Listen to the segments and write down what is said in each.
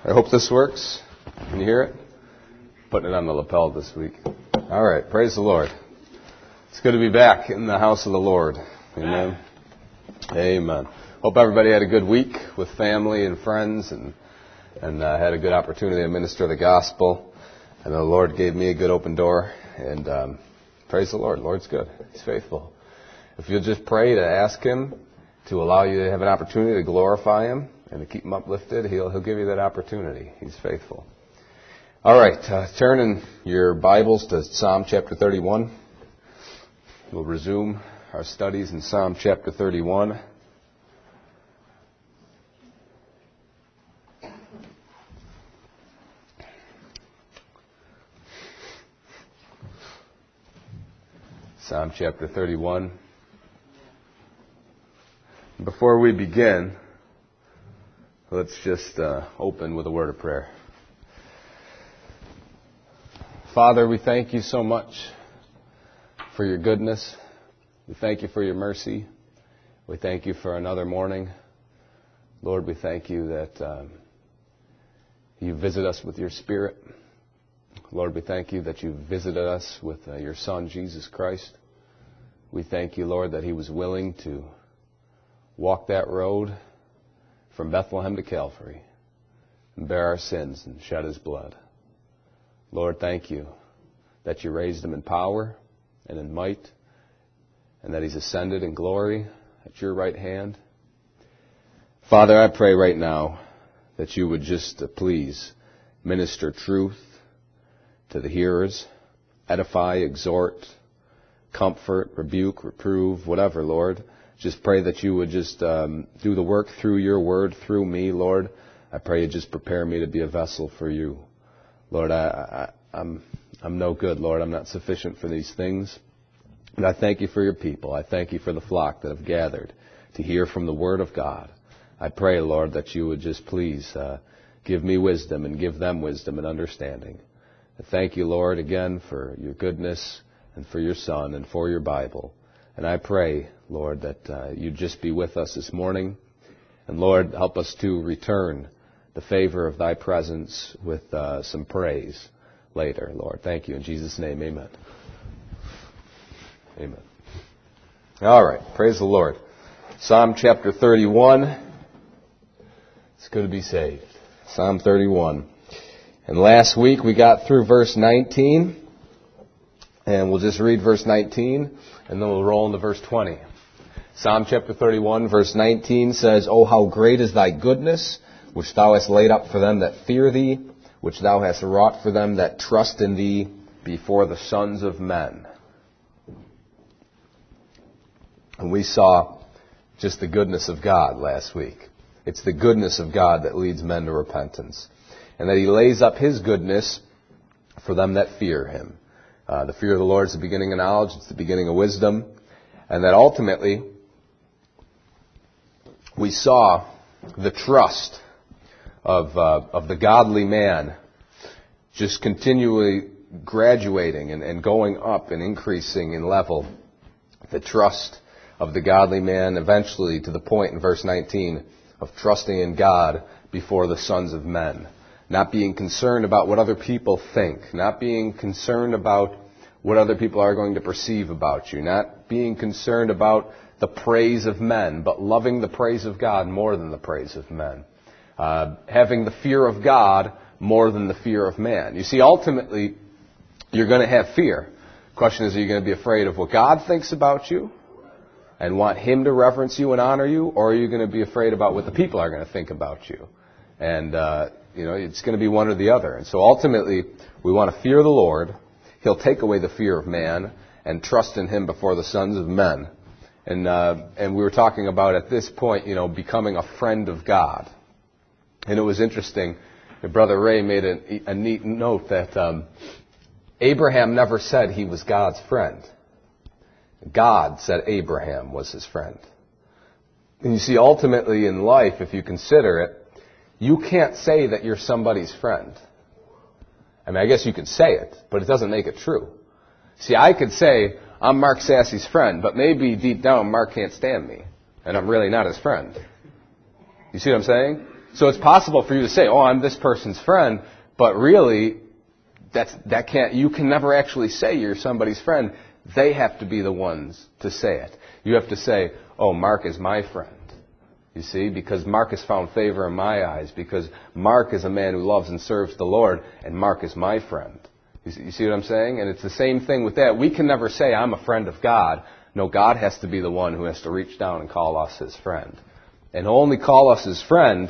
I hope this works. Can you hear it? Putting it on the lapel this week. All right. Praise the Lord. It's good to be back in the house of the Lord. Amen. Amen. Hope everybody had a good week with family and friends and had a good opportunity to minister the gospel. And the Lord gave me a good open door. And praise the Lord. The Lord's good. He's faithful. If you'll just pray to ask Him to allow you to have an opportunity to glorify Him and to keep Him uplifted, He'll give you that opportunity. He's faithful. All right. Turn in your Bibles to Psalm chapter 31. We'll resume our studies in Psalm chapter 31. Psalm chapter 31. Before we begin, let's just open with a word of prayer. Father, we thank you so much for your goodness. We thank you for your mercy. We thank you for another morning. Lord, we thank you that you visit us with your Spirit. Lord, we thank you that you visited us with your Son, Jesus Christ. We thank you, Lord, that He was willing to walk that road from Bethlehem to Calvary and bear our sins and shed His blood. Lord, thank you that you raised Him in power and in might and that He's ascended in glory at your right hand. Father, I pray right now that you would just please minister truth to the hearers, edify, exhort, comfort, rebuke, reprove, whatever, Lord. Just pray that you would just do the work through your word, through me, Lord. I pray you just prepare me to be a vessel for you. Lord, I'm no good, Lord. I'm not sufficient for these things. But I thank you for your people. I thank you for the flock that have gathered to hear from the word of God. I pray, Lord, that you would just please give me wisdom and give them wisdom and understanding. I thank you, Lord, again for your goodness and for your Son and for your Bible. And I pray, Lord, that you just be with us this morning. And, Lord, help us to return the favor of thy presence with some praise later, Lord. Thank you. In Jesus' name, amen. Amen. All right. Praise the Lord. Psalm chapter 31. It's good to be saved. Psalm 31. And last week we got through verse 19. And we'll just read verse 19, and then we'll roll into verse 20. Psalm chapter 31, verse 19 says, "O how great is thy goodness, which thou hast laid up for them that fear thee, which thou hast wrought for them that trust in thee before the sons of men." And we saw just the goodness of God last week. It's the goodness of God that leads men to repentance. And that He lays up His goodness for them that fear Him. The fear of the Lord is the beginning of knowledge. It's the beginning of wisdom. And that ultimately, we saw the trust of the godly man just continually graduating and going up and increasing in level. The trust of the godly man eventually to the point in verse 19 of trusting in God before the sons of men. Not being concerned about what other people think. Not being concerned about what other people are going to perceive about you. Not being concerned about the praise of men, but loving the praise of God more than the praise of men. Having the fear of God more than the fear of man. You see, ultimately, you're going to have fear. The question is, are you going to be afraid of what God thinks about you and want Him to reverence you and honor you, or are you going to be afraid about what the people are going to think about you? And it's going to be one or the other. And so ultimately, we want to fear the Lord. He'll take away the fear of man and trust in Him before the sons of men. And we were talking about at this point, becoming a friend of God. And it was interesting. Brother Ray made a neat note that Abraham never said he was God's friend. God said Abraham was his friend. And you see, ultimately in life, if you consider it, you can't say that you're somebody's friend. I mean, I guess you could say it, but it doesn't make it true. See, I could say, I'm Mark Sasse's friend, but maybe deep down Mark can't stand me, and I'm really not his friend. You see what I'm saying? So it's possible for you to say, oh, I'm this person's friend, but really, you can never actually say you're somebody's friend. They have to be the ones to say it. You have to say, oh, Mark is my friend. You see, because Mark has found favor in my eyes, because Mark is a man who loves and serves the Lord, and Mark is my friend. You see what I'm saying? And it's the same thing with that. We can never say, I'm a friend of God. No, God has to be the one who has to reach down and call us his friend. And he'll only call us his friend,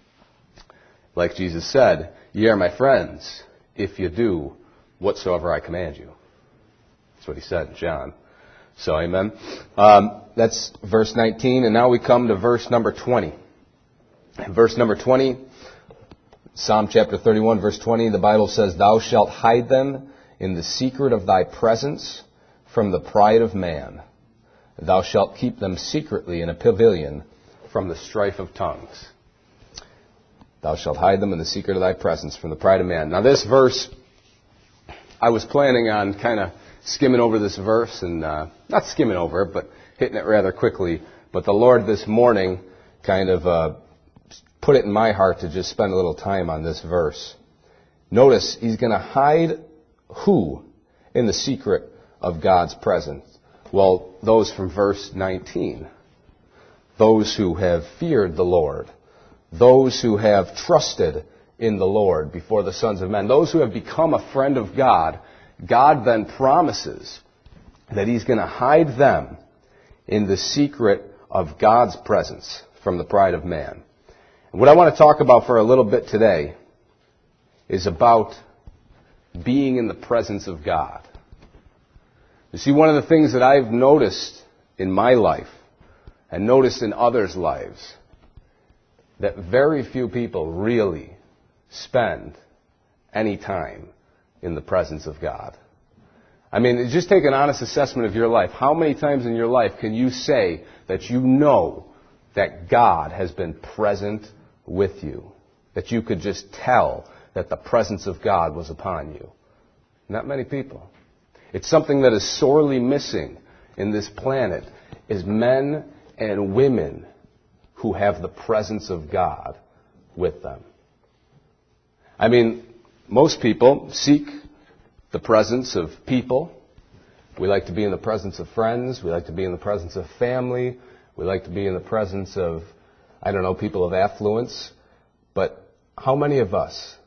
like Jesus said, ye are my friends, if you do whatsoever I command you. That's what he said in John. So, amen. That's verse 19, and now we come to verse number 20. Verse number 20, Psalm chapter 31, verse 20, the Bible says, thou shalt hide them in the secret of thy presence from the pride of man. Thou shalt keep them secretly in a pavilion from the strife of tongues. Thou shalt hide them in the secret of thy presence from the pride of man. Now this verse, I was planning on kind of skimming over this verse, and not skimming over it, but hitting it rather quickly. But the Lord this morning kind of put it in my heart to just spend a little time on this verse. Notice, he's going to hide who in the secret of God's presence? Well, those from verse 19. Those who have feared the Lord. Those who have trusted in the Lord before the sons of men. Those who have become a friend of God. God then promises that he's going to hide them in the secret of God's presence from the pride of man. And what I want to talk about for a little bit today is about being in the presence of God. You see, one of the things that I've noticed in my life and noticed in others' lives, that very few people really spend any time in the presence of God. I mean, just take an honest assessment of your life. How many times in your life can you say that you know that God has been present with you? That you could just tell that the presence of God was upon you? Not many people. It's something that is sorely missing in this planet, is men and women who have the presence of God with them. I mean, most people seek the presence of people. We like to be in the presence of friends. We like to be in the presence of family. We like to be in the presence of, people of affluence. But how many of us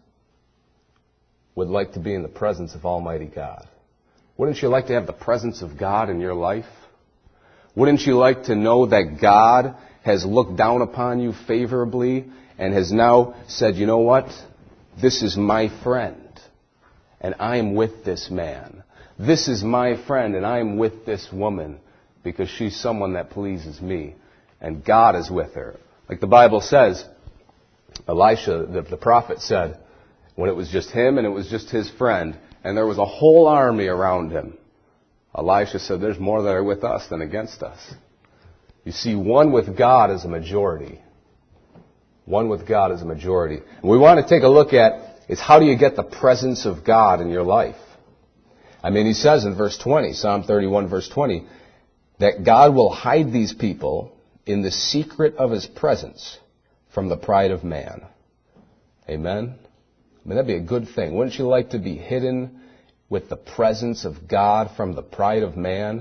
would like to be in the presence of Almighty God? Wouldn't you like to have the presence of God in your life? Wouldn't you like to know that God has looked down upon you favorably and has now said, you know what? This is my friend, and I'm with this man. This is my friend, and I'm with this woman because she's someone that pleases me, and God is with her. Like the Bible says, Elisha, the prophet, said, when it was just him and it was just his friend, and there was a whole army around him, Elisha said, there's more that are with us than against us. You see, one with God is a majority. One with God is a majority. And we want to take a look at is how do you get the presence of God in your life? I mean, he says in verse 20, Psalm 31, verse 20, that God will hide these people in the secret of his presence from the pride of man. Amen? I mean, that'd be a good thing. Wouldn't you like to be hidden with the presence of God from the pride of man?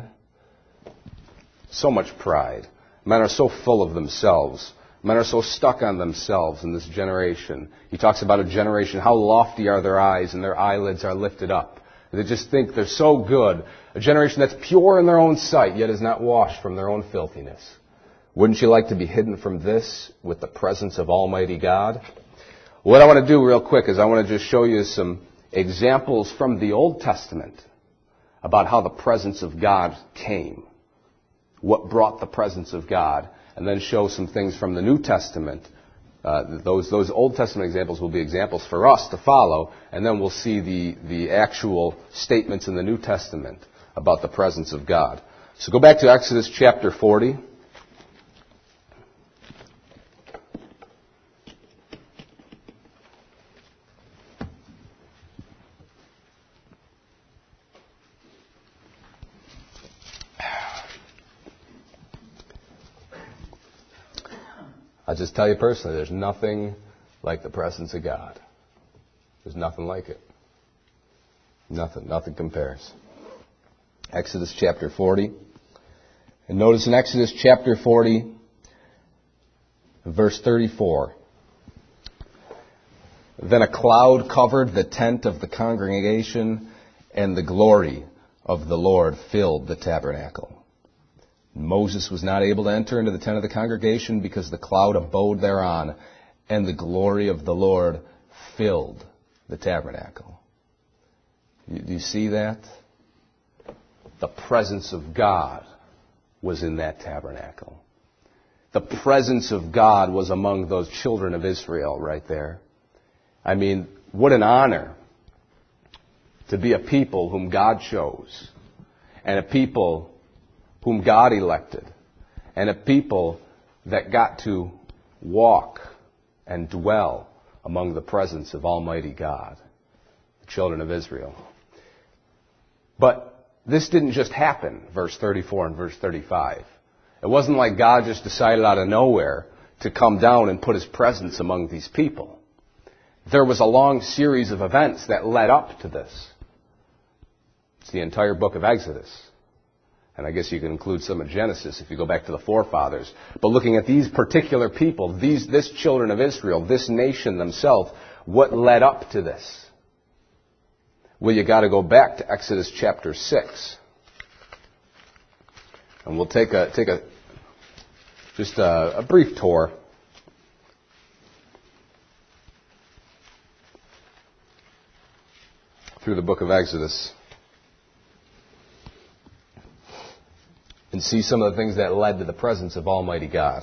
So much pride. Men are so full of themselves. Men are so stuck on themselves in this generation. He talks about a generation, how lofty are their eyes and their eyelids are lifted up. They just think they're so good. A generation that's pure in their own sight, yet is not washed from their own filthiness. Wouldn't you like to be hidden from this with the presence of Almighty God? What I want to do real quick is I want to just show you some examples from the Old Testament about how the presence of God came. What brought the presence of God. And then show some things from the New Testament. Those Old Testament examples will be examples for us to follow. And then we'll see the actual statements in the New Testament about the presence of God. So go back to Exodus chapter 40. I'll just tell you personally, there's nothing like the presence of God. There's nothing like it. Nothing compares. Exodus chapter 40. And notice in Exodus chapter 40, verse 34. Then a cloud covered the tent of the congregation, and the glory of the Lord filled the tabernacle. Moses was not able to enter into the tent of the congregation because the cloud abode thereon, and the glory of the Lord filled the tabernacle. Do you see that? The presence of God was in that tabernacle. The presence of God was among those children of Israel right there. I mean, what an honor to be a people whom God chose, and a people whom God elected, and a people that got to walk and dwell among the presence of Almighty God, the children of Israel. But this didn't just happen, verse 34 and verse 35. It wasn't like God just decided out of nowhere to come down and put His presence among these people. There was a long series of events that led up to this. It's the entire book of Exodus. And I guess you can include some of Genesis if you go back to the forefathers. But looking at these particular people, this children of Israel, this nation themselves, what led up to this? Well, you got to go back to Exodus chapter 6. And we'll take a brief tour. Through the book of Exodus. And see some of the things that led to the presence of Almighty God.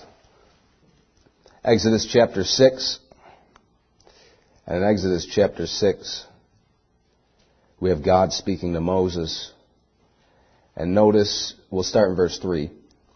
Exodus chapter 6. And in Exodus chapter 6, we have God speaking to Moses. And notice, we'll start in verse 3.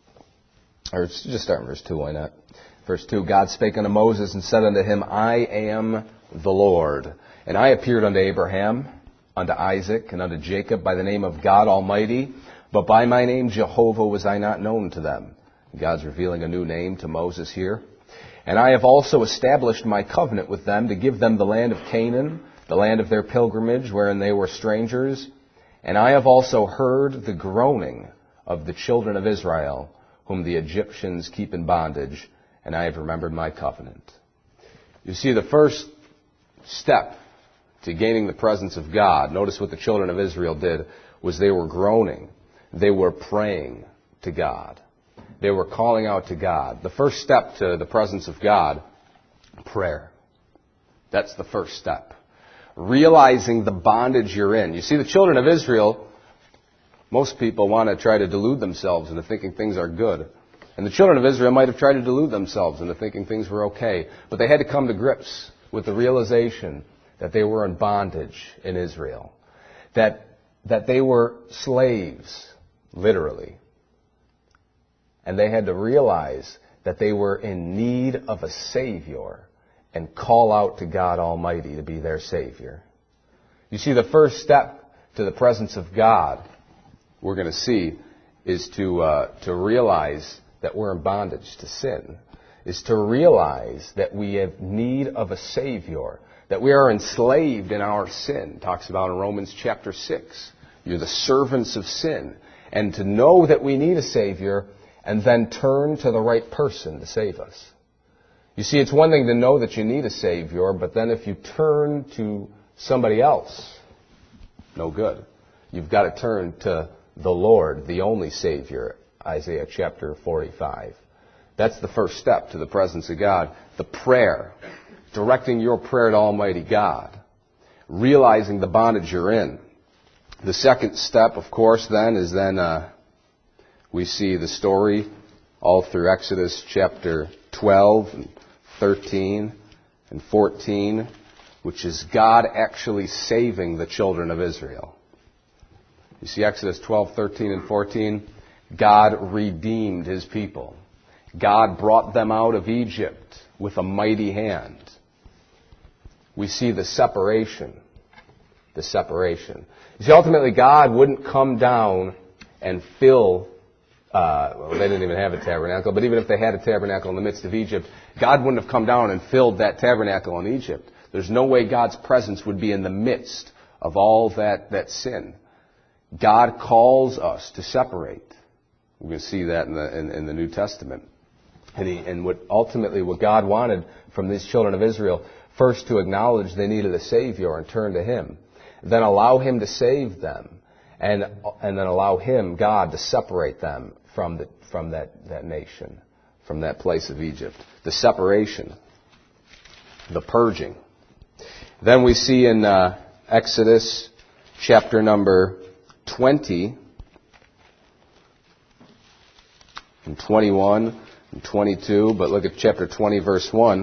Or just start in verse 2, why not? Verse 2, God spake unto Moses and said unto him, I am the Lord. And I appeared unto Abraham, unto Isaac, and unto Jacob by the name of God Almighty. But by my name Jehovah was I not known to them. God's revealing a new name to Moses here. And I have also established my covenant with them to give them the land of Canaan, the land of their pilgrimage, wherein they were strangers. And I have also heard the groaning of the children of Israel, whom the Egyptians keep in bondage, and I have remembered my covenant. You see, the first step to gaining the presence of God, notice what the children of Israel did, was they were groaning. They were praying to God. They were calling out to God. The first step to the presence of God, prayer. That's the first step. Realizing the bondage you're in. You see, the children of Israel, most people want to try to delude themselves into thinking things are good. And the children of Israel might have tried to delude themselves into thinking things were okay. But they had to come to grips with the realization that they were in bondage in Israel. That they were slaves, literally. And they had to realize that they were in need of a Savior and call out to God Almighty to be their Savior. You see, the first step to the presence of God, we're going to see, is to realize that we're in bondage to sin, is to realize that we have need of a Savior, that we are enslaved in our sin. It talks about in Romans chapter 6. You're the servants of sin. And to know that we need a Savior and then turn to the right person to save us. You see, it's one thing to know that you need a Savior, but then if you turn to somebody else, no good. You've got to turn to the Lord, the only Savior, Isaiah chapter 45. That's the first step to the presence of God. The prayer, directing your prayer to Almighty God, realizing the bondage you're in. The second step, of course, then, is we see the story all through Exodus chapter 12 and 13 and 14, which is God actually saving the children of Israel. You see, Exodus 12, 13, and 14, God redeemed His people. God brought them out of Egypt with a mighty hand. We see the separation. The separation. You see, ultimately, God wouldn't come down and fill Well, they didn't even have a tabernacle, but even if they had a tabernacle in the midst of Egypt, God wouldn't have come down and filled that tabernacle in Egypt. There's no way God's presence would be in the midst of all that sin. God calls us to separate. We're going to see that in the New Testament. And what God wanted from these children of Israel, first to acknowledge they needed a Savior and turn to Him. Then allow Him to save them. And then allow Him, God, to separate them from that nation, from that place of Egypt. The separation. The purging. Then we see in Exodus chapter number 20 and 21 and 22, but look at chapter 20, verse 1.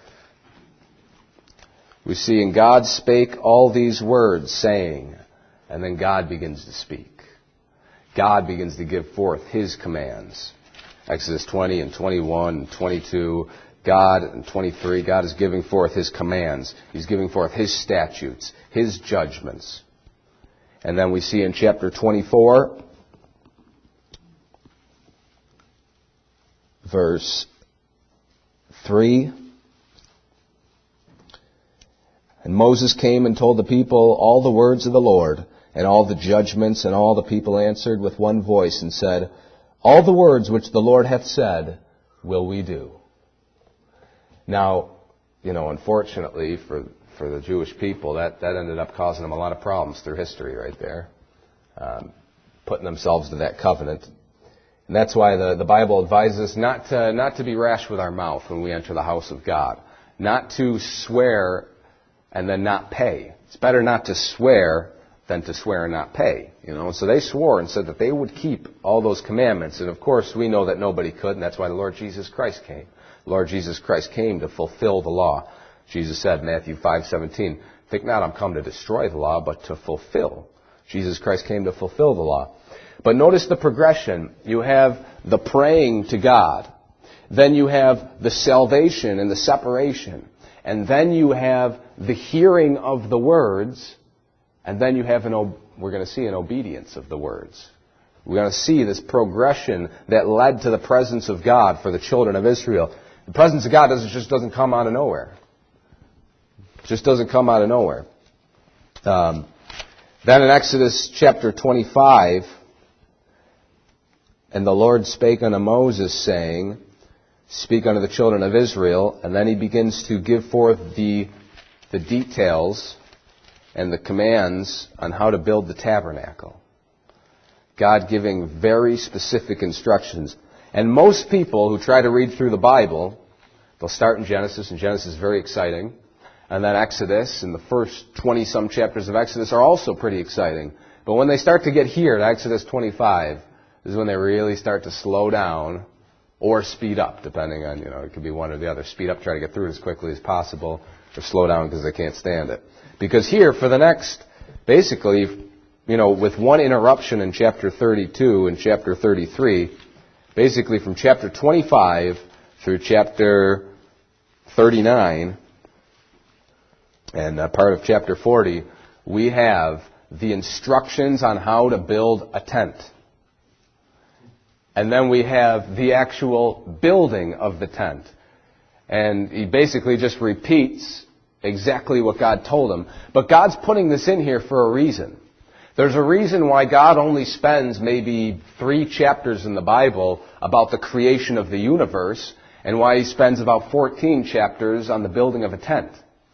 We see, and God spake all these words, saying, and then God begins to speak. God begins to give forth His commands. Exodus 20 and 21 and 22, God, and 23, God is giving forth His commands. He's giving forth His statutes, His judgments. And then we see in chapter 24, verse 3, and Moses came and told the people all the words of the Lord, and all the judgments, and all the people answered with one voice and said, all the words which the Lord hath said will we do. Now, unfortunately for the Jewish people, that ended up causing them a lot of problems through history right there, putting themselves to that covenant. And that's why the Bible advises us not to be rash with our mouth when we enter the house of God, not to swear and then not pay. It's better not to swear than to swear and not pay. So they swore and said that they would keep all those commandments. And of course, we know that nobody could, and that's why the Lord Jesus Christ came. The Lord Jesus Christ came to fulfill the law. Jesus said, Matthew 5:17, think not I'm come to destroy the law, but to fulfill. Jesus Christ came to fulfill the law. But notice the progression. You have the praying to God. Then you have the salvation and the separation. And then you have the hearing of the words. And then you have we're going to see an obedience of the words. We're going to see this progression that led to the presence of God for the children of Israel. The presence of God just doesn't come out of nowhere. It just doesn't come out of nowhere. Then in Exodus chapter 25, and the Lord spake unto Moses, saying, speak unto the children of Israel, and then He begins to give forth the details and the commands on how to build the tabernacle. God giving very specific instructions. And most people who try to read through the Bible, they'll start in Genesis, and Genesis is very exciting. And then Exodus, and the first 20-some chapters of Exodus are also pretty exciting. But when they start to get here to Exodus 25, this is when they really start to slow down or speed up, depending on, it could be one or the other. Speed up, try to get through it as quickly as possible, or slow down because they can't stand it. Because here, for the next, basically, with one interruption in chapter 32 and chapter 33, basically from chapter 25 through chapter 39 and part of chapter 40, we have the instructions on how to build a tent. And then we have the actual building of the tent. And he basically just repeats exactly what God told him. But God's putting this in here for a reason. There's a reason why God only spends maybe 3 chapters in the Bible about the creation of the universe, and why He spends about 14 chapters on the building of a tent.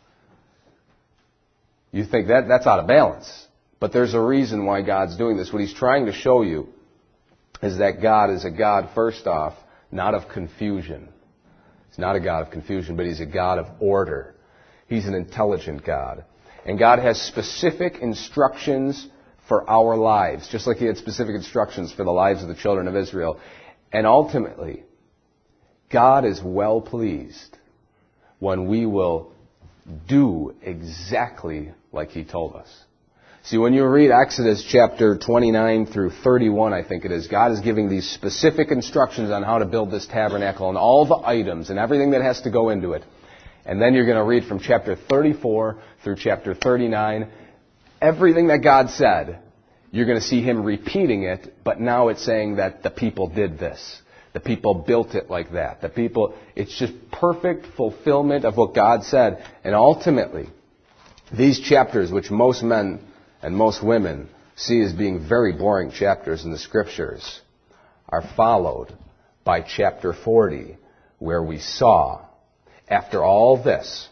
You think that's out of balance. But there's a reason why God's doing this. What He's trying to show you is that God is a God, first off, not of confusion. He's not a God of confusion, but He's a God of order. He's an intelligent God. And God has specific instructions for our lives, just like He had specific instructions for the lives of the children of Israel. And ultimately, God is well pleased when we will do exactly like He told us. See, when you read Exodus chapter 29 through 31, I think it is, God is giving these specific instructions on how to build this tabernacle and all the items and everything that has to go into it. And then you're going to read from chapter 34 through chapter 39, everything that God said, you're going to see him repeating it, but now it's saying that the people did this. The people built it like that. It's just perfect fulfillment of what God said. And ultimately, these chapters, which most men and most women see as being very boring chapters in the Scriptures, are followed by chapter 40, where we saw, after all this,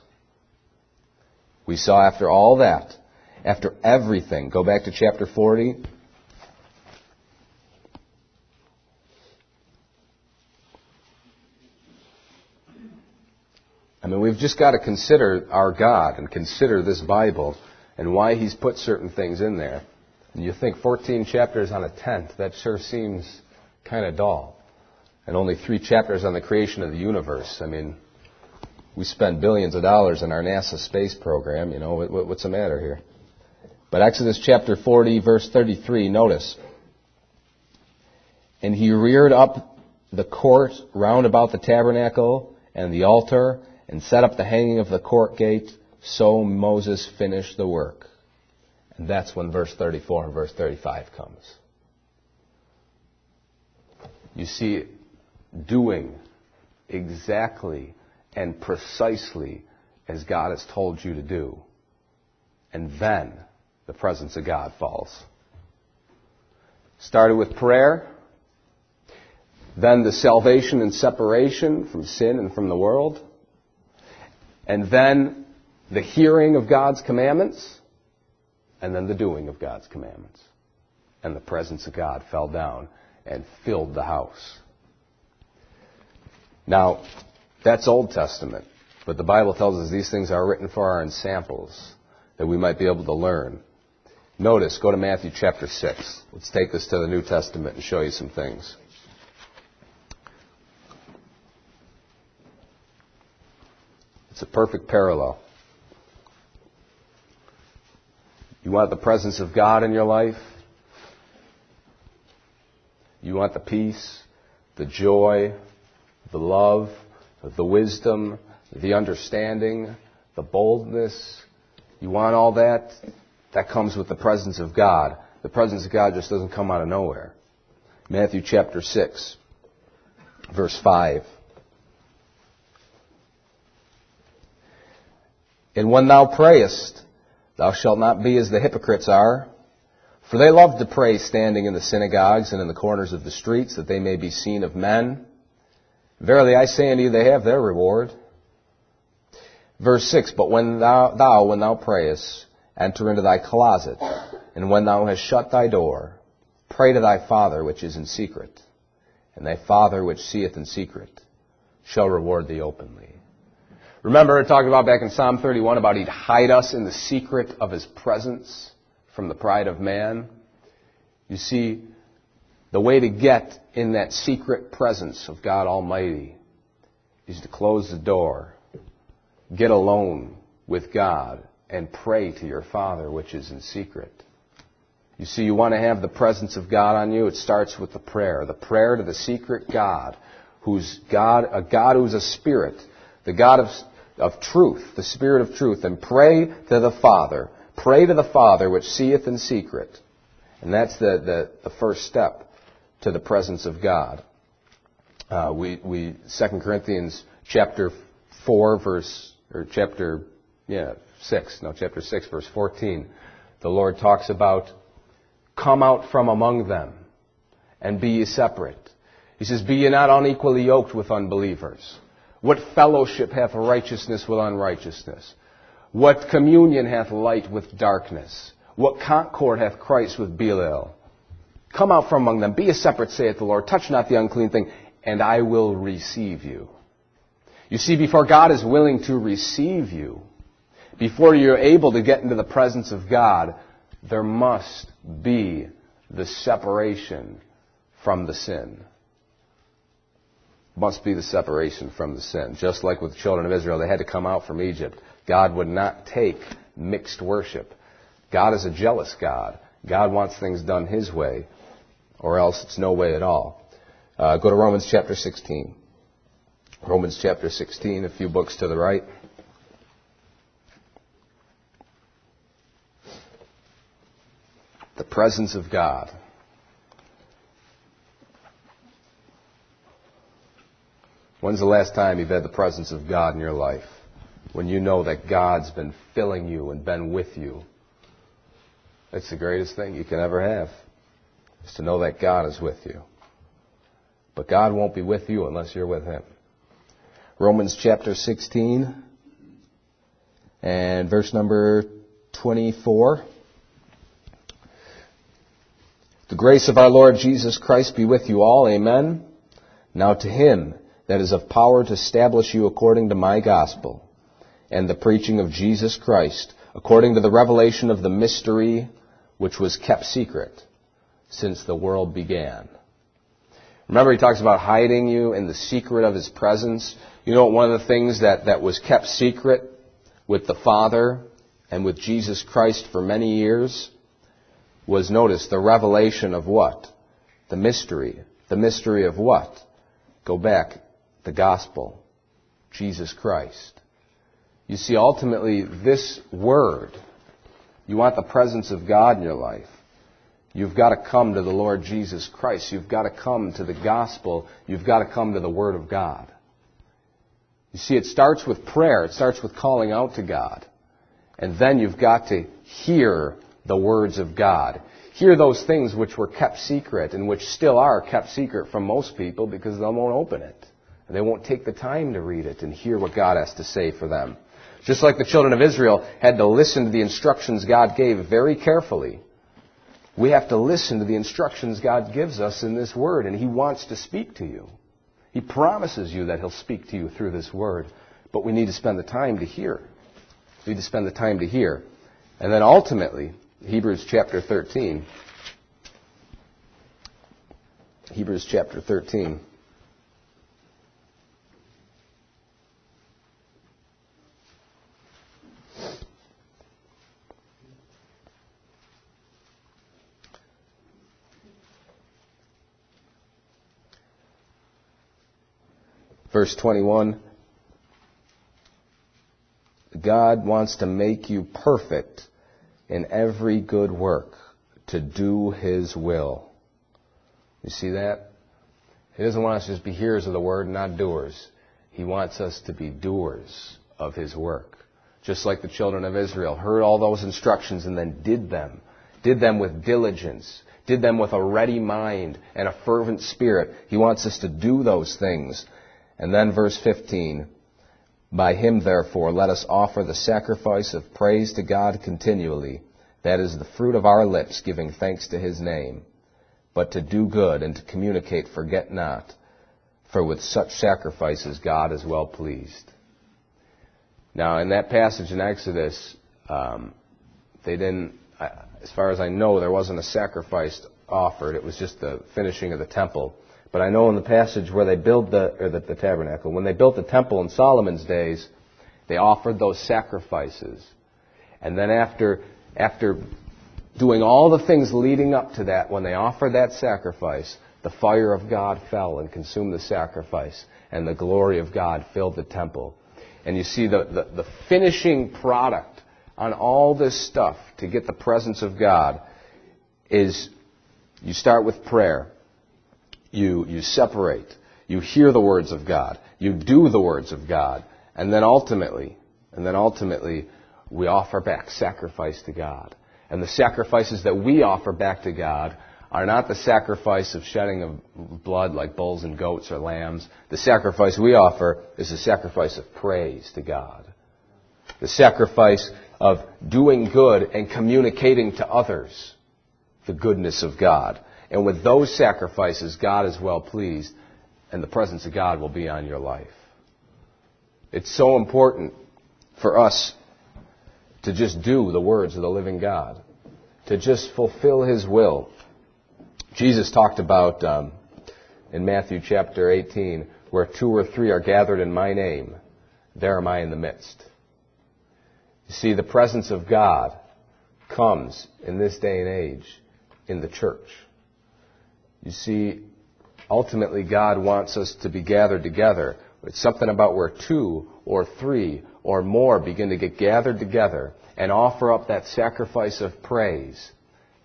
after all that, after everything, go back to chapter 40. I mean, we've just got to consider our God and consider this Bible and why He's put certain things in there. And you think 14 chapters on a tenth, that sure seems kind of dull. And only 3 chapters on the creation of the universe. I mean, we spend billions of dollars in our NASA space program. You know, what's the matter here? But Exodus chapter 40, verse 33, notice. And he reared up the court round about the tabernacle and the altar, and set up the hanging of the court gate. So Moses finished the work. And that's when verse 34 and verse 35 comes. You see, doing exactly and precisely as God has told you to do. And then the presence of God falls. Started with prayer, then the salvation and separation from sin and from the world, and then the hearing of God's commandments, and then the doing of God's commandments. And the presence of God fell down and filled the house. Now, that's Old Testament, but the Bible tells us these things are written for our ensamples, that we might be able to learn. Notice, go to Matthew chapter 6. Let's take this to the New Testament and show you some things. It's a perfect parallel. You want the presence of God in your life? You want the peace, the joy, the love, the wisdom, the understanding, the boldness? You want all that? That comes with the presence of God. The presence of God just doesn't come out of nowhere. Matthew chapter 6, verse 5. And when thou prayest, thou shalt not be as the hypocrites are, for they love to pray standing in the synagogues and in the corners of the streets, that they may be seen of men. Verily I say unto you, they have their reward. Verse 6, but when thou prayest, enter into thy closet, and when thou hast shut thy door, pray to thy Father which is in secret, and thy Father which seeth in secret shall reward thee openly. Remember it talked about back in Psalm 31 about He'd hide us in the secret of His presence from the pride of man. You see, the way to get in that secret presence of God Almighty is to close the door, get alone with God, and pray to your Father which is in secret. You see, you want to have the presence of God on you, it starts with the prayer to the secret God, a God who's a spirit, the God of truth, the Spirit of truth, and pray to the Father which seeth in secret. And that's the first step to the presence of God. 2 Corinthians chapter 6, verse 14, the Lord talks about, come out from among them and be ye separate. He says, be ye not unequally yoked with unbelievers. What fellowship hath righteousness with unrighteousness? What communion hath light with darkness? What concord hath Christ with Belial? Come out from among them, be ye separate, saith the Lord. Touch not the unclean thing, and I will receive you. You see, before God is willing to receive you, before you're able to get into the presence of God, there must be the separation from the sin. Must be the separation from the sin. Just like with the children of Israel, they had to come out from Egypt. God would not take mixed worship. God is a jealous God. God wants things done His way, or else it's no way at all. Go to Romans chapter 16. Romans chapter 16, a few books to the right. The presence of God. When's the last time you've had the presence of God in your life? When you know that God's been filling you and been with you. It's the greatest thing you can ever have, is to know that God is with you. But God won't be with you unless you're with Him. Romans chapter 16 and verse number 24. The grace of our Lord Jesus Christ be with you all. Amen. Now to Him that is of power to establish you according to my gospel and the preaching of Jesus Christ, according to the revelation of the mystery which was kept secret since the world began. Remember, he talks about hiding you in the secret of His presence. You know, one of the things that was kept secret with the Father and with Jesus Christ for many years was, notice, the revelation of what? The mystery. The mystery of what? Go back. The gospel. Jesus Christ. You see, ultimately, this word, you want the presence of God in your life. You've got to come to the Lord Jesus Christ. You've got to come to the gospel. You've got to come to the Word of God. You see, it starts with prayer. It starts with calling out to God. And then you've got to hear the words of God. Hear those things which were kept secret and which still are kept secret from most people because they won't open it. They won't take the time to read it and hear what God has to say for them. Just like the children of Israel had to listen to the instructions God gave very carefully. We have to listen to the instructions God gives us in this Word, and He wants to speak to you. He promises you that He'll speak to you through this Word, but we need to spend the time to hear. We need to spend the time to hear. And then ultimately, Hebrews chapter 13. Hebrews chapter 13. Verse 21, God wants to make you perfect in every good work to do His will. You see that? He doesn't want us to just be hearers of the Word and not doers. He wants us to be doers of His work. Just like the children of Israel heard all those instructions and then did them. Did them with diligence. Did them with a ready mind and a fervent spirit. He wants us to do those things. And then verse 15, by Him therefore let us offer the sacrifice of praise to God continually, that is the fruit of our lips, giving thanks to His name. But to do good and to communicate forget not, for with such sacrifices God is well pleased. Now in that passage in Exodus, they didn't, as far as I know, there wasn't a sacrifice offered. It was just the finishing of the temple. But I know in the passage where they built the tabernacle, when they built the temple in Solomon's days, they offered those sacrifices. And then after doing all the things leading up to that, when they offered that sacrifice, the fire of God fell and consumed the sacrifice, and the glory of God filled the temple. And you see the finishing product on all this stuff to get the presence of God is you start with prayer. You separate. You hear the words of God. You do the words of God. And then ultimately, we offer back sacrifice to God. And the sacrifices that we offer back to God are not the sacrifice of shedding of blood like bulls and goats or lambs. The sacrifice we offer is the sacrifice of praise to God. The sacrifice of doing good and communicating to others the goodness of God. And with those sacrifices, God is well pleased, and the presence of God will be on your life. It's so important for us to just do the words of the living God, to just fulfill His will. Jesus talked about in Matthew chapter 18, where 2 or 3 are gathered in my name, there am I in the midst. You see, the presence of God comes in this day and age in the church. You see, ultimately God wants us to be gathered together. It's something about where 2 or 3 or more begin to get gathered together and offer up that sacrifice of praise.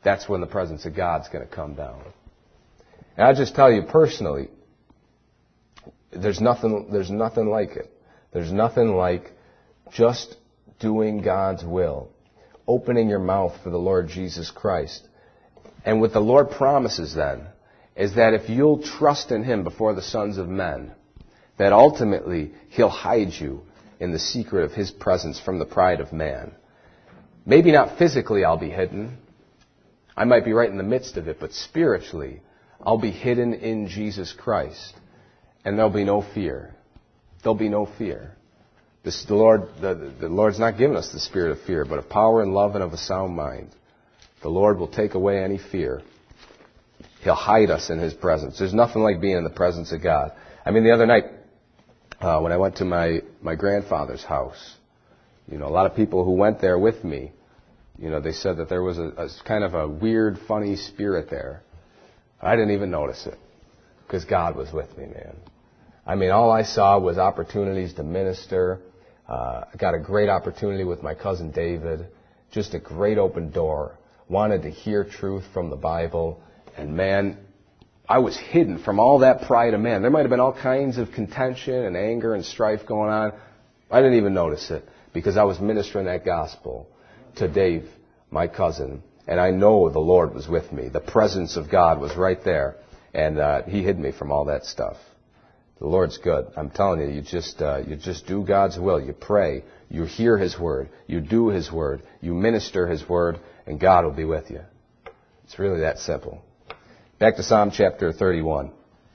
that's when the presence of God's going to come down. And I'll just tell you personally, there's nothing like it. There's nothing like just doing God's will, opening your mouth for the Lord Jesus Christ. And what the Lord promises then is that if you'll trust in Him before the sons of men, that ultimately He'll hide you in the secret of His presence from the pride of man. Maybe not physically I'll be hidden. I might be right in the midst of it, but spiritually I'll be hidden in Jesus Christ. And there'll be no fear. There'll be no fear. The Lord's not given us the spirit of fear, but of power and love and of a sound mind. The Lord will take away any fear. He'll hide us in His presence. There's nothing like being in the presence of God. I mean, the other night, when I went to my grandfather's house, a lot of people who went there with me, they said that there was a kind of a weird, funny spirit there. I didn't even notice it, because God was with me, man. I mean, all I saw was opportunities to minister. I got a great opportunity with my cousin David, just a great open door. Wanted to hear truth from the Bible. And man, I was hidden from all that pride of man. There might have been all kinds of contention and anger and strife going on. I didn't even notice it, because I was ministering that gospel to Dave, my cousin. And I know the Lord was with me. The presence of God was right there. And He hid me from all that stuff. The Lord's good. I'm telling you, you just do God's will. You pray. You hear His word. You do His word. You minister His word, and God will be with you. It's really that simple. Back to Psalm chapter 31.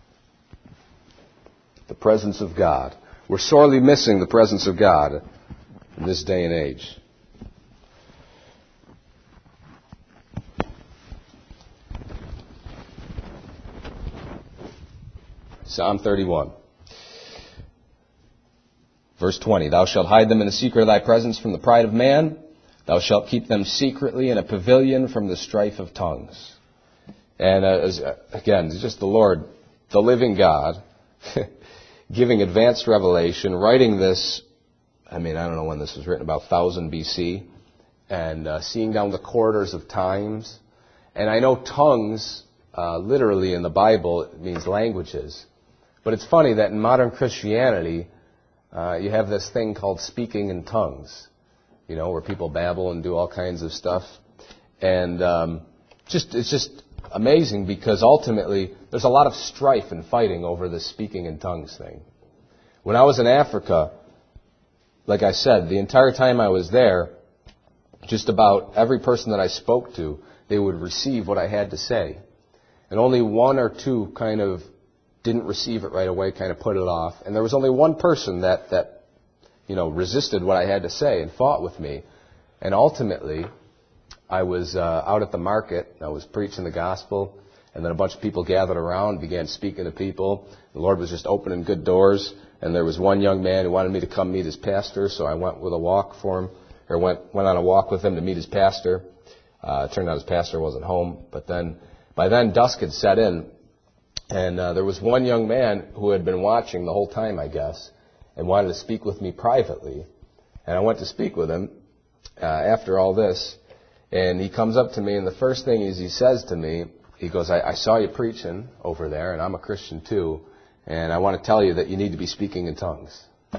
The presence of God. We're sorely missing the presence of God in this day and age. Psalm 31. Verse 20. Thou shalt hide them in the secret of Thy presence from the pride of man. Thou shalt keep them secretly in a pavilion from the strife of tongues. And again, it's just the Lord, the living God, giving advanced revelation, writing this, I don't know when this was written, about 1000 BC, and seeing down the corridors of times. And I know tongues, literally in the Bible, it means languages. But it's funny that in modern Christianity, you have this thing called speaking in tongues, where people babble and do all kinds of stuff. And it's just amazing, because ultimately there's a lot of strife and fighting over this speaking in tongues thing. When I was in Africa, like I said, the entire time I was there, just about every person that I spoke to, they would receive what I had to say. And only one or two kind of didn't receive it right away, kind of put it off. And there was only one person that resisted what I had to say and fought with me. And ultimately, I was out at the market. I was preaching the gospel. And then a bunch of people gathered around, began speaking to people. The Lord was just opening good doors. And there was one young man who wanted me to come meet his pastor. So I went with a walk for him, or went on a walk with him to meet his pastor. It turned out his pastor wasn't home. But then, by then, dusk had set in. And there was one young man who had been watching the whole time, I guess, and wanted to speak with me privately. And I went to speak with him after all this. And he comes up to me, and the first thing is he says to me, he goes, I saw you preaching over there, and I'm a Christian too, and I want to tell you that you need to be speaking in tongues.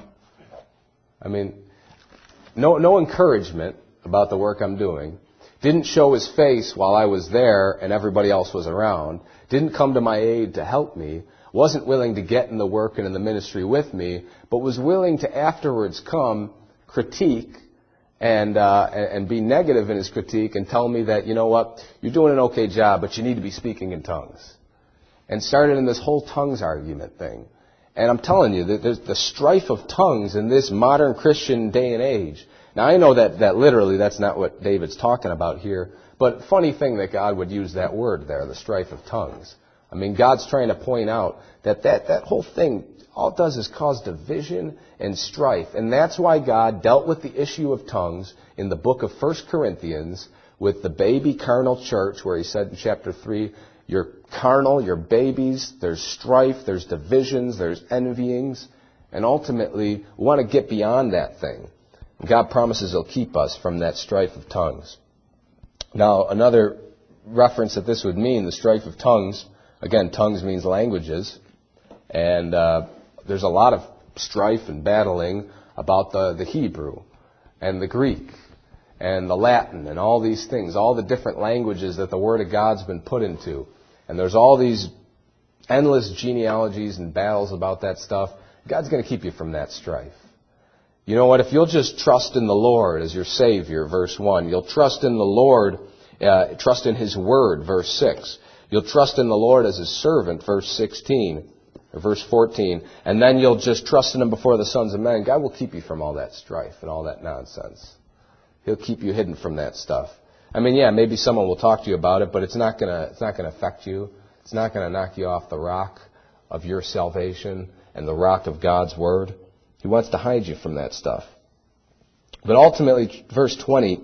No encouragement about the work I'm doing. Didn't show his face while I was there and everybody else was around. Didn't come to my aid to help me. Wasn't willing to get in the work and in the ministry with me, but was willing to afterwards come, critique, and be negative in his critique and tell me that, you know what, you're doing an okay job, but you need to be speaking in tongues. And started in this whole tongues argument thing. And I'm telling you, that there's the strife of tongues in this modern Christian day and age. Now, I know that literally that's not what David's talking about here, but funny thing that God would use that word there, the strife of tongues. God's trying to point out that whole thing, all it does is cause division and strife. And that's why God dealt with the issue of tongues in the book of 1 Corinthians with the baby carnal church, where He said in chapter 3, you're carnal, you're babies, there's strife, there's divisions, there's envyings, and ultimately we want to get beyond that thing. God promises He'll keep us from that strife of tongues. Now, another reference that this would mean, the strife of tongues, again, tongues means languages, and there's a lot of strife and battling about the Hebrew and the Greek and the Latin and all these things, all the different languages that the Word of God's been put into. And there's all these endless genealogies and battles about that stuff. God's going to keep you from that strife. You know what? If you'll just trust in the Lord as your Savior, verse 1, you'll trust in the Lord, trust in His Word, verse 6. You'll trust in the Lord as His servant, verse 16, or verse 14. And then you'll just trust in Him before the sons of men. God will keep you from all that strife and all that nonsense. He'll keep you hidden from that stuff. I mean, yeah, maybe someone will talk to you about it, but it's not gonna affect you. It's not gonna knock you off the rock of your salvation and the rock of God's Word. He wants to hide you from that stuff. But ultimately, verse 20,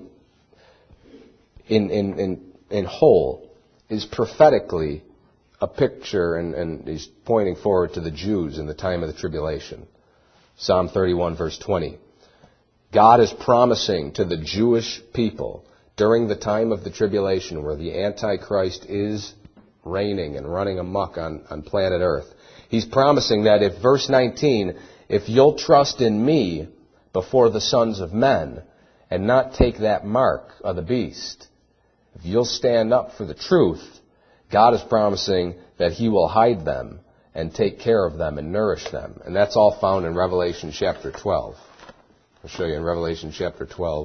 in whole, is prophetically a picture, and he's pointing forward to the Jews in the time of the tribulation. Psalm 31, verse 20. God is promising to the Jewish people during the time of the tribulation where the Antichrist is reigning and running amok on planet Earth. He's promising that if, verse 19, if you'll trust in me before the sons of men and not take that mark of the beast, if you'll stand up for the truth, God is promising that He will hide them and take care of them and nourish them. And that's all found in Revelation chapter 12. I'll show you in Revelation chapter 12.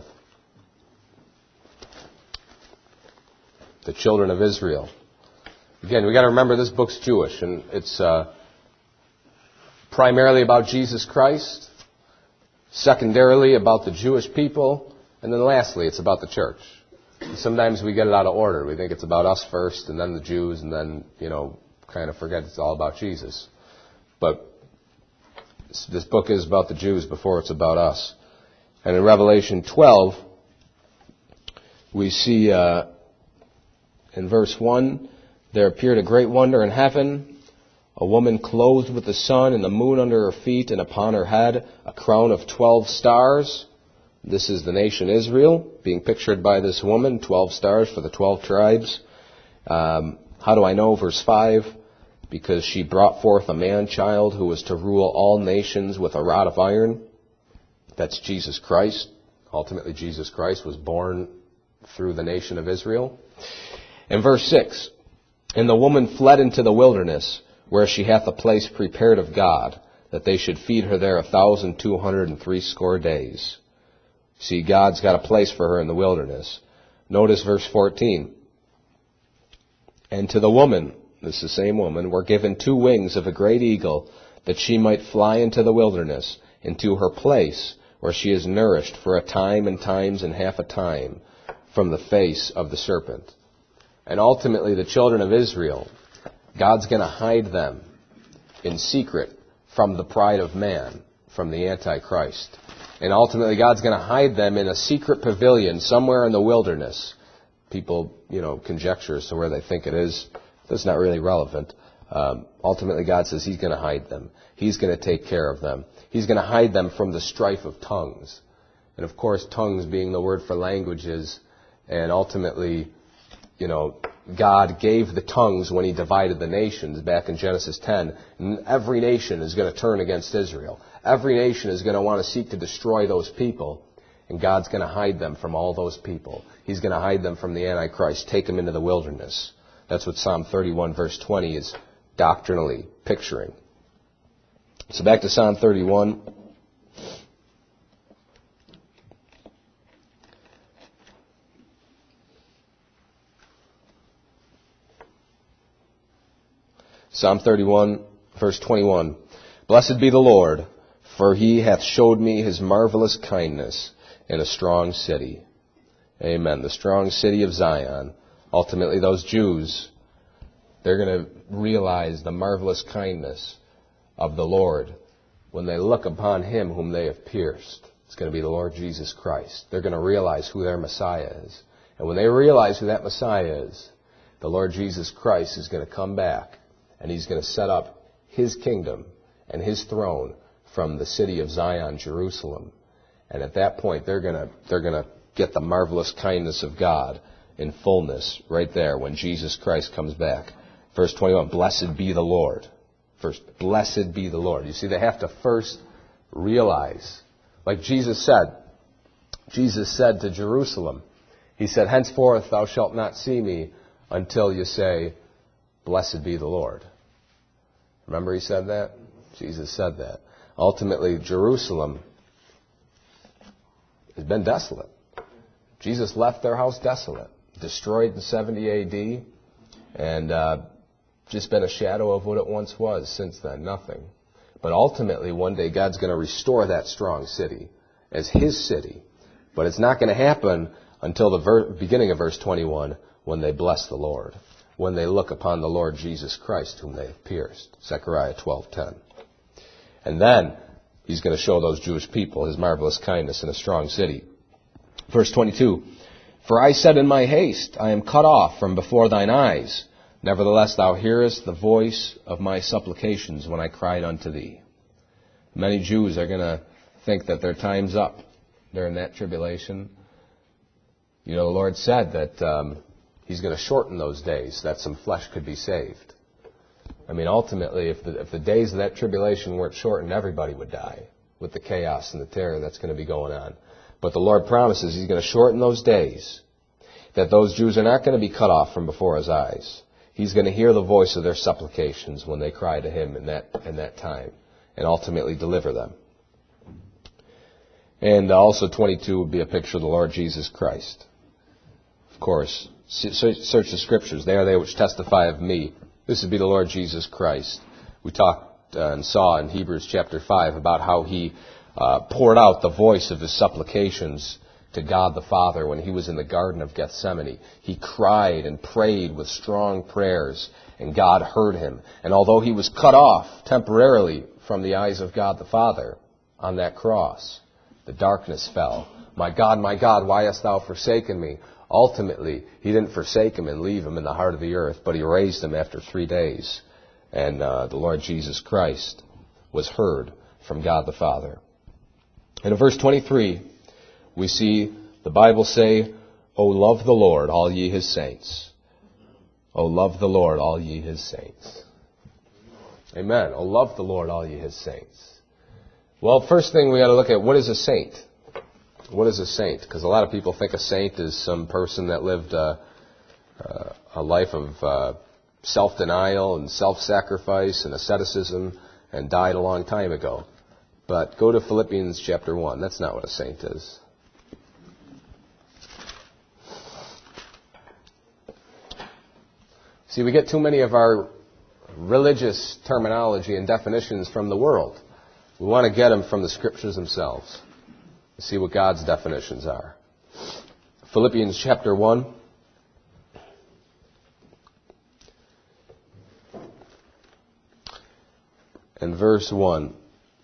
The children of Israel. Again, we've got to remember this book's Jewish, and it's primarily about Jesus Christ, secondarily about the Jewish people, and then lastly, it's about the church. And sometimes we get it out of order. We think it's about us first, and then the Jews, and then, kind of forget it's all about Jesus. But this book is about the Jews before it's about us. And in Revelation 12, we see in verse 1, there appeared a great wonder in heaven, a woman clothed with the sun and the moon under her feet, and upon her head a crown of 12 stars. This is the nation Israel, being pictured by this woman, 12 stars for the 12 tribes. How do I know? Verse 5, because she brought forth a man-child who was to rule all nations with a rod of iron. That's Jesus Christ. Ultimately, Jesus Christ was born through the nation of Israel. In verse 6, and the woman fled into the wilderness, where she hath a place prepared of God, that they should feed her there 1,260 days. See, God's got a place for her in the wilderness. Notice verse 14. And to the woman, this is the same woman, were given 2 wings of a great eagle, that she might fly into the wilderness, into her place, where she is nourished for a time and times and half a time from the face of the serpent. And ultimately, the children of Israel, God's going to hide them in secret from the pride of man, from the Antichrist. And ultimately, God's going to hide them in a secret pavilion somewhere in the wilderness. People, conjecture as to where they think it is. That's not really relevant. Ultimately, God says He's going to hide them. He's going to take care of them. He's going to hide them from the strife of tongues. And of course, tongues being the word for languages. And ultimately, God gave the tongues when He divided the nations back in Genesis 10. And every nation is going to turn against Israel. Every nation is going to want to seek to destroy those people. And God's going to hide them from all those people. He's going to hide them from the Antichrist, take them into the wilderness. That's what Psalm 31 verse 20 is doctrinally picturing. So back to Psalm 31. Psalm 31, verse 21. Blessed be the Lord, for He hath showed me His marvelous kindness in a strong city. Amen. The strong city of Zion. Ultimately, those Jews, they're going to realize the marvelous kindness of the Lord when they look upon Him whom they have pierced. It's going to be the Lord Jesus Christ. They're going to realize who their Messiah is. And when they realize who that Messiah is, the Lord Jesus Christ is going to come back and He's going to set up His kingdom and His throne from the city of Zion, Jerusalem. And at that point, they're going to get the marvelous kindness of God in fullness right there when Jesus Christ comes back. Verse 21, blessed be the Lord. First, blessed be the Lord. You see, they have to first realize, like Jesus said to Jerusalem, he said, henceforth thou shalt not see me until you say, blessed be the Lord. Remember he said that? Jesus said that. Ultimately, Jerusalem has been desolate. Jesus left their house desolate, destroyed in 70 A.D., and just been a shadow of what it once was since then, nothing. But ultimately, one day, God's going to restore that strong city as His city. But it's not going to happen until the beginning of verse 21, when they bless the Lord, when they look upon the Lord Jesus Christ, whom they have pierced. Zechariah 12:10. And then He's going to show those Jewish people His marvelous kindness in a strong city. Verse 22, for I said in my haste, I am cut off from before thine eyes. Nevertheless, thou hearest the voice of my supplications when I cried unto thee. Many Jews are going to think that their time's up during that tribulation. You know, the Lord said that He's going to shorten those days, that some flesh could be saved. I mean, ultimately, if the days of that tribulation weren't shortened, everybody would die with the chaos and the terror that's going to be going on. But the Lord promises He's going to shorten those days, that those Jews are not going to be cut off from before His eyes. He's going to hear the voice of their supplications when they cry to Him in that time, and ultimately deliver them. And also 22 would be a picture of the Lord Jesus Christ. Of course, search the Scriptures. They are they which testify of me. This would be the Lord Jesus Christ. We talked and saw in Hebrews chapter 5 about how He poured out the voice of His supplications to God the Father when He was in the Garden of Gethsemane. He cried and prayed with strong prayers, and God heard Him. And although He was cut off temporarily from the eyes of God the Father on that cross, the darkness fell. My God, why hast thou forsaken me? Ultimately, He didn't forsake Him and leave Him in the heart of the earth, but He raised Him after 3 days. And the Lord Jesus Christ was heard from God the Father. And in verse 23, we see the Bible say, O love the Lord, all ye His saints. O love the Lord, all ye His saints. Amen. O love the Lord, all ye His saints. Well, first thing we got to look at, what is a saint? What is a saint? Because a lot of people think a saint is some person that lived a life of self-denial and self-sacrifice and asceticism and died a long time ago. But go to Philippians chapter 1. That's not what a saint is. See, we get too many of our religious terminology and definitions from the world. We want to get them from the Scriptures themselves. See what God's definitions are. Philippians chapter 1. And verse 1.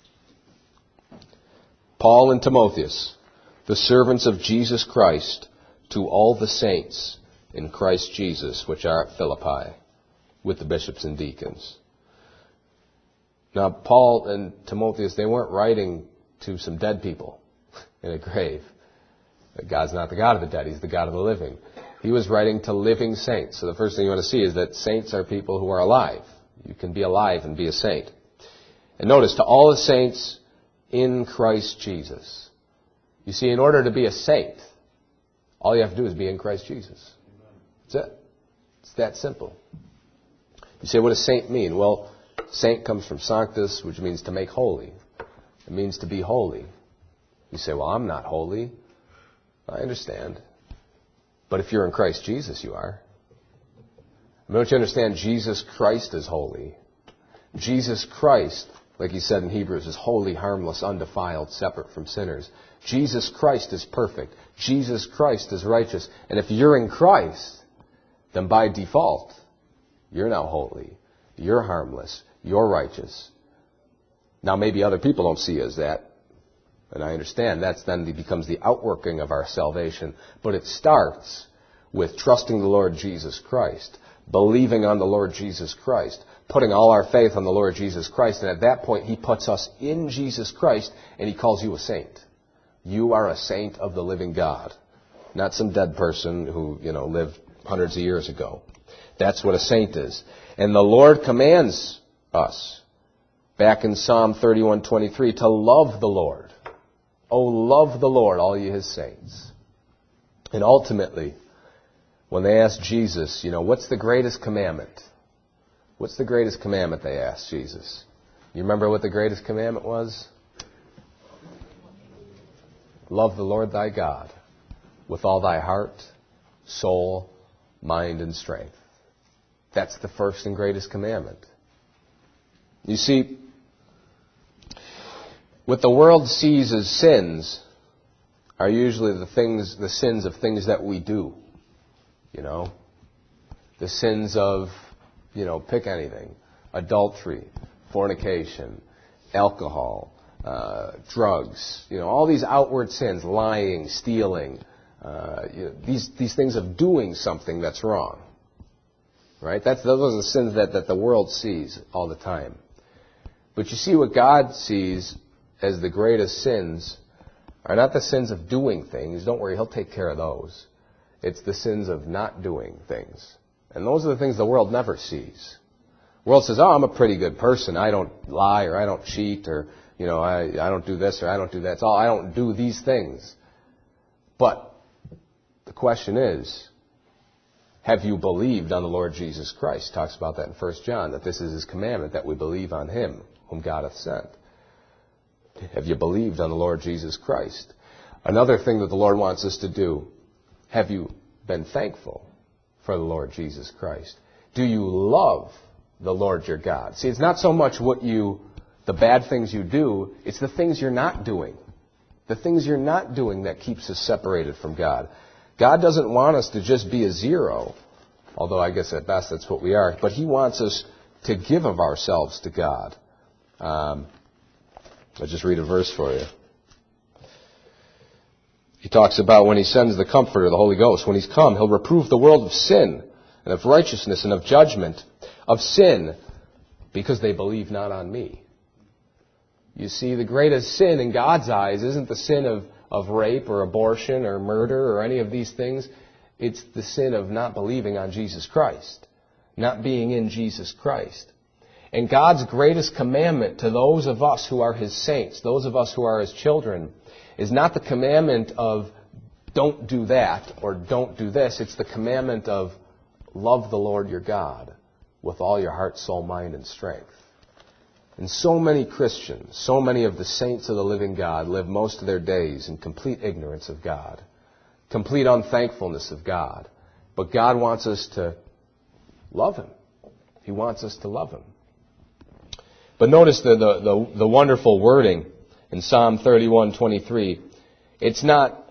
Paul and Timotheus, the servants of Jesus Christ, to all the saints in Christ Jesus, which are at Philippi, with the bishops and deacons. Now, Paul and Timotheus, they weren't writing to some dead people in a grave. God's not the God of the dead. He's the God of the living. He was writing to living saints. So the first thing you want to see is that saints are people who are alive. You can be alive and be a saint. And notice, to all the saints in Christ Jesus. You see, in order to be a saint, all you have to do is be in Christ Jesus. That's it. It's that simple. You say, what does saint mean? Well, saint comes from sanctus, which means to make holy. It means to be holy. You say, well, I'm not holy. I understand. But if you're in Christ Jesus, you are. I mean, don't you understand? Jesus Christ is holy. Jesus Christ, like He said in Hebrews, is holy, harmless, undefiled, separate from sinners. Jesus Christ is perfect. Jesus Christ is righteous. And if you're in Christ, then by default, you're now holy. You're harmless. You're righteous. Now, maybe other people don't see you as that. And I understand that's then becomes the outworking of our salvation. But it starts with trusting the Lord Jesus Christ, believing on the Lord Jesus Christ, putting all our faith on the Lord Jesus Christ. And at that point, He puts us in Jesus Christ, and He calls you a saint. You are a saint of the living God. not some dead person who, lived hundreds of years ago. That's what a saint is. And the Lord commands us, back in Psalm 31:23, to love the Lord. Oh, love the Lord, all ye his saints. And ultimately, when they asked Jesus, what's the greatest commandment? What's the greatest commandment, they asked Jesus. You remember what the greatest commandment was? Love the Lord thy God with all thy heart, soul, mind, and strength. That's the first and greatest commandment. You see, what the world sees as sins are usually the sins of things that we do. The sins of, pick anything. Adultery, fornication, alcohol, drugs, all these outward sins, lying, stealing, these things of doing something that's wrong. Right? Those are the sins that the world sees all the time. But you see, what God sees as the greatest sins are not the sins of doing things. Don't worry, he'll take care of those. It's the sins of not doing things. And those are the things the world never sees. The world says, oh, I'm a pretty good person. I don't lie, or I don't cheat, or, I don't do this, or I don't do that. It's all, I don't do these things. But the question is, have you believed on the Lord Jesus Christ? It talks about that in 1 John, that this is his commandment, that we believe on him whom God hath sent. Have you believed on the Lord Jesus Christ? Another thing that the Lord wants us to do, have you been thankful for the Lord Jesus Christ? Do you love the Lord your God? See, it's not so much the bad things you do, it's the things you're not doing. The things you're not doing that keeps us separated from God. God doesn't want us to just be a zero, although I guess at best that's what we are, but he wants us to give of ourselves to God. I'll just read a verse for you. He talks about when he sends the Comforter, the Holy Ghost. When he's come, he'll reprove the world of sin and of righteousness and of judgment. Of sin, because they believe not on me. You see, the greatest sin in God's eyes isn't the sin of rape or abortion or murder or any of these things. It's the sin of not believing on Jesus Christ, not being in Jesus Christ. And God's greatest commandment to those of us who are his saints, those of us who are his children, is not the commandment of don't do that or don't do this. It's the commandment of love the Lord your God with all your heart, soul, mind, and strength. And so many Christians, so many of the saints of the living God live most of their days in complete ignorance of God, complete unthankfulness of God. But God wants us to love him. He wants us to love him. But notice the wonderful wording in Psalm 31:23. It's not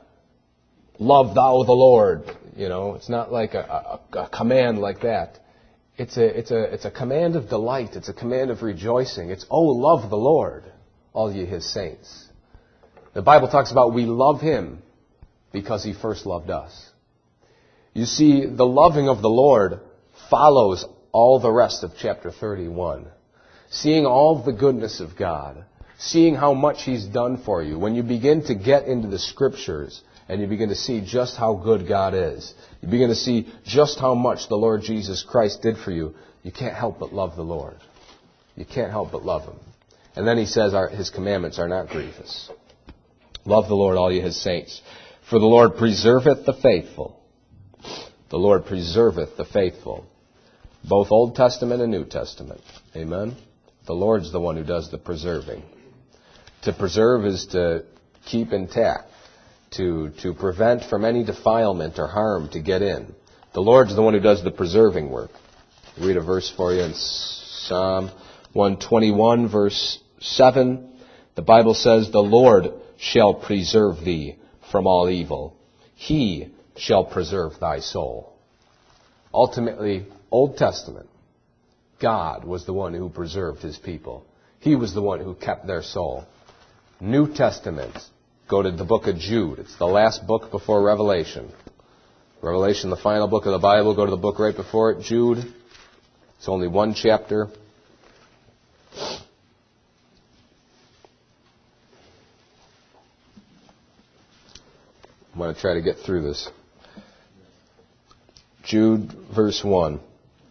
love thou the Lord. It's not like a command like that. It's a command of delight. It's a command of rejoicing. It's, oh, love the Lord, all ye his saints. The Bible talks about we love him because he first loved us. You see, the loving of the Lord follows all the rest of chapter 31. Seeing all the goodness of God, seeing how much he's done for you. When you begin to get into the Scriptures and you begin to see just how good God is, you begin to see just how much the Lord Jesus Christ did for you, you can't help but love the Lord. You can't help but love him. And then he says his commandments are not grievous. Love the Lord, all ye his saints. For the Lord preserveth the faithful. The Lord preserveth the faithful. Both Old Testament and New Testament. Amen? The Lord's the one who does the preserving. To preserve is to keep intact, to prevent from any defilement or harm to get in. The Lord's the one who does the preserving work. I'll read a verse for you in Psalm 121, verse 7. The Bible says, the Lord shall preserve thee from all evil. He shall preserve thy soul. Ultimately, Old Testament, God was the one who preserved his people. He was the one who kept their soul. New Testament, go to the book of Jude. It's the last book before Revelation. Revelation, the final book of the Bible. Go to the book right before it, Jude. It's only one chapter. I'm going to try to get through this. Jude, verse 1.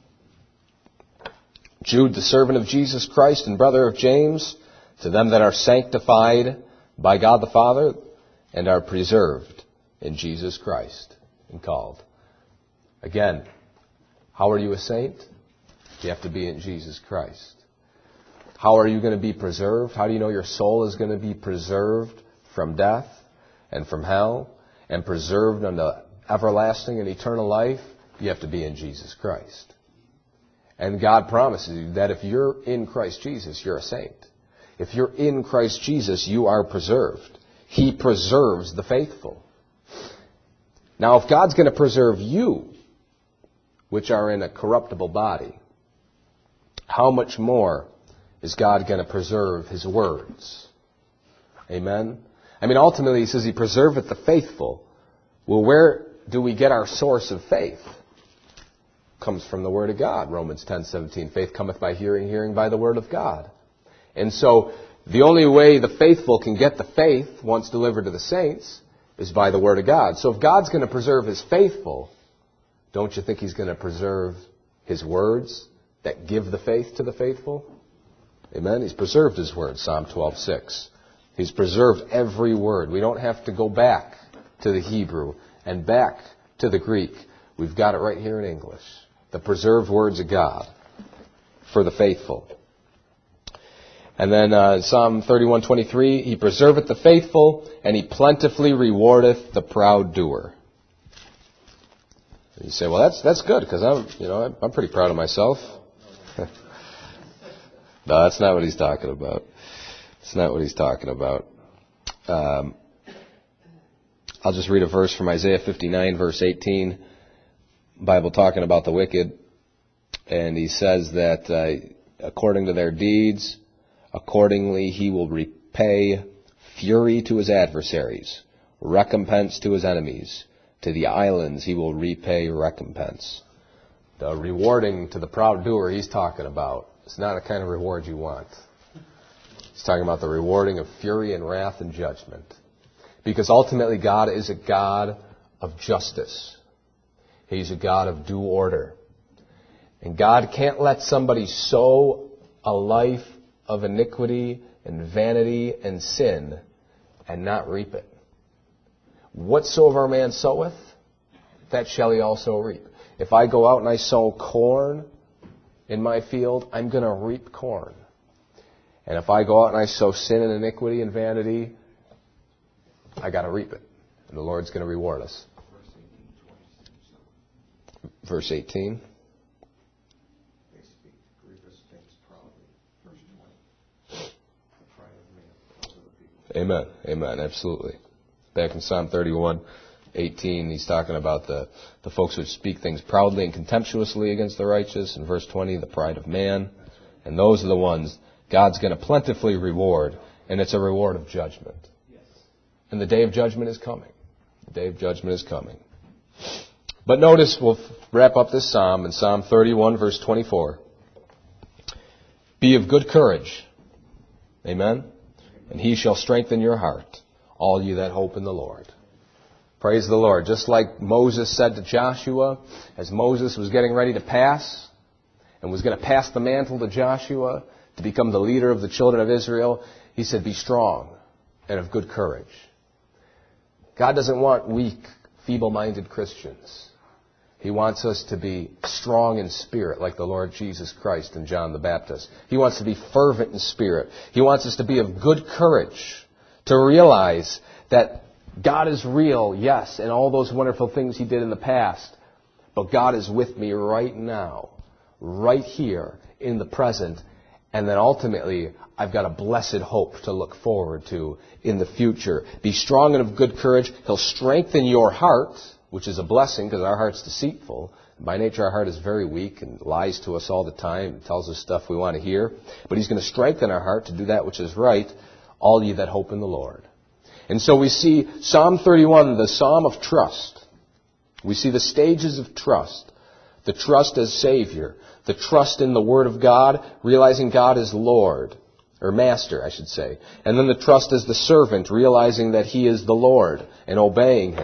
Jude, the servant of Jesus Christ and brother of James, to them that are sanctified by God the Father and are preserved in Jesus Christ and called. Again, how are you a saint? You have to be in Jesus Christ. How are you going to be preserved? How do you know your soul is going to be preserved from death and from hell and preserved unto everlasting and eternal life? You have to be in Jesus Christ. And God promises you that if you're in Christ Jesus, you're a saint. If you're in Christ Jesus, you are preserved. He preserves the faithful. Now, if God's going to preserve you, which are in a corruptible body, how much more is God going to preserve His words? Amen? I mean, ultimately, He says He preserveth the faithful. Well, where do we get our source of faith? Comes from the Word of God. Romans 10:17. Faith cometh by hearing, hearing by the Word of God. And so, the only way the faithful can get the faith, once delivered to the saints, is by the Word of God. So if God's going to preserve His faithful, don't you think He's going to preserve His words that give the faith to the faithful? Amen? He's preserved His word, Psalm 12:6. He's preserved every word. We don't have to go back to the Hebrew and back to the Greek. We've got it right here in English. The preserved words of God for the faithful. And then Psalm 31:23, He preserveth the faithful, and He plentifully rewardeth the proud doer. And you say, well, that's good, because I'm pretty proud of myself. No, that's not what he's talking about. It's not what he's talking about. I'll just read a verse from Isaiah 59, verse 18. Bible talking about the wicked. And he says that according to their deeds, accordingly He will repay fury to His adversaries, recompense to His enemies. To the islands He will repay recompense. The rewarding to the proud doer He's talking about, it's not a kind of reward you want. He's talking about the rewarding of fury and wrath and judgment. Because ultimately God is a God of justice. He's a God of due order. And God can't let somebody sow a life of iniquity and vanity and sin and not reap it. Whatsoever a man soweth, that shall he also reap. If I go out and I sow corn in my field, I'm going to reap corn. And if I go out and I sow sin and iniquity and vanity, I got to reap it. And the Lord's going to reward us. Verse 18. Amen. Amen. Absolutely. Back in Psalm 31:18, he's talking about the folks who speak things proudly and contemptuously against the righteous. In verse 20, the pride of man. And those are the ones God's going to plentifully reward, and it's a reward of judgment. And the day of judgment is coming. The day of judgment is coming. But notice, we'll wrap up this psalm in Psalm 31, verse 24. Be of good courage. Amen? And He shall strengthen your heart, all you that hope in the Lord. Praise the Lord. Just like Moses said to Joshua, as Moses was getting ready to pass, and was going to pass the mantle to Joshua to become the leader of the children of Israel, he said, be strong and of good courage. God doesn't want weak, feeble-minded Christians. He wants us to be strong in spirit, like the Lord Jesus Christ and John the Baptist. He wants to be fervent in spirit. He wants us to be of good courage, to realize that God is real, yes, and all those wonderful things He did in the past. But God is with me right now, right here, in the present. And then ultimately, I've got a blessed hope to look forward to in the future. Be strong and of good courage. He'll strengthen your heart, which is a blessing because our heart's deceitful. By nature, our heart is very weak and lies to us all the time and tells us stuff we want to hear. But He's going to strengthen our heart to do that which is right, all ye that hope in the Lord. And so we see Psalm 31, the Psalm of trust. We see the stages of trust. The trust as Savior. The trust in the Word of God, realizing God is Lord. Or Master, I should say. And then the trust as the servant, realizing that He is the Lord and obeying Him.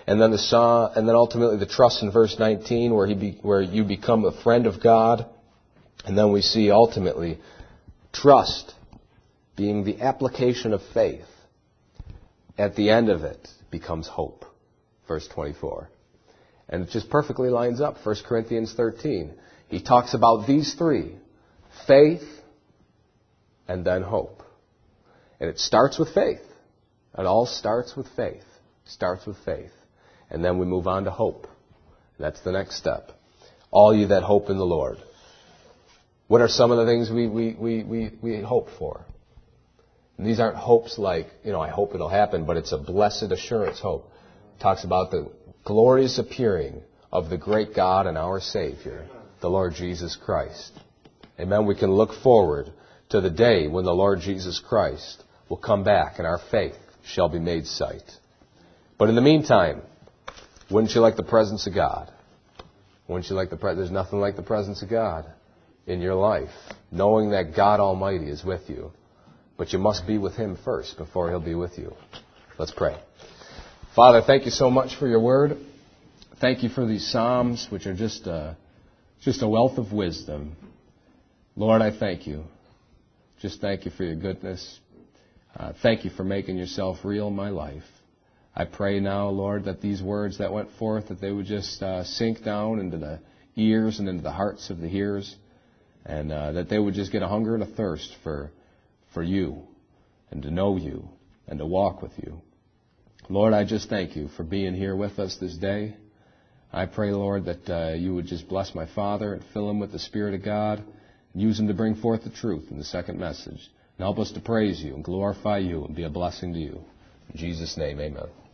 And then ultimately the trust in verse 19, where you become a friend of God. And then we see ultimately trust being the application of faith. At the end of it becomes hope. Verse 24. And it just perfectly lines up. 1 Corinthians 13. He talks about these three. Faith and then hope. And it starts with faith. It all starts with faith. Starts with faith. And then we move on to hope. That's the next step. All you that hope in the Lord. What are some of the things we hope for? And these aren't hopes like, I hope it'll happen, but it's a blessed assurance hope. It talks about the glorious appearing of the great God and our Savior, the Lord Jesus Christ. Amen. We can look forward to the day when the Lord Jesus Christ will come back and our faith shall be made sight. But in the meantime, wouldn't you like the presence of God? Wouldn't you like there's nothing like the presence of God in your life, knowing that God Almighty is with you. But you must be with Him first before He'll be with you. Let's pray. Father, thank you so much for your word. Thank you for these Psalms, which are just a wealth of wisdom. Lord, I thank you. Just thank you for your goodness. Thank you for making yourself real in my life. I pray now, Lord, that these words that went forth, that they would just sink down into the ears and into the hearts of the hearers, and that they would just get a hunger and a thirst for you, and to know you, and to walk with you. Lord, I just thank you for being here with us this day. I pray, Lord, that you would just bless my father and fill him with the Spirit of God, and use him to bring forth the truth in the second message. And help us to praise you and glorify you and be a blessing to you. In Jesus' name, amen.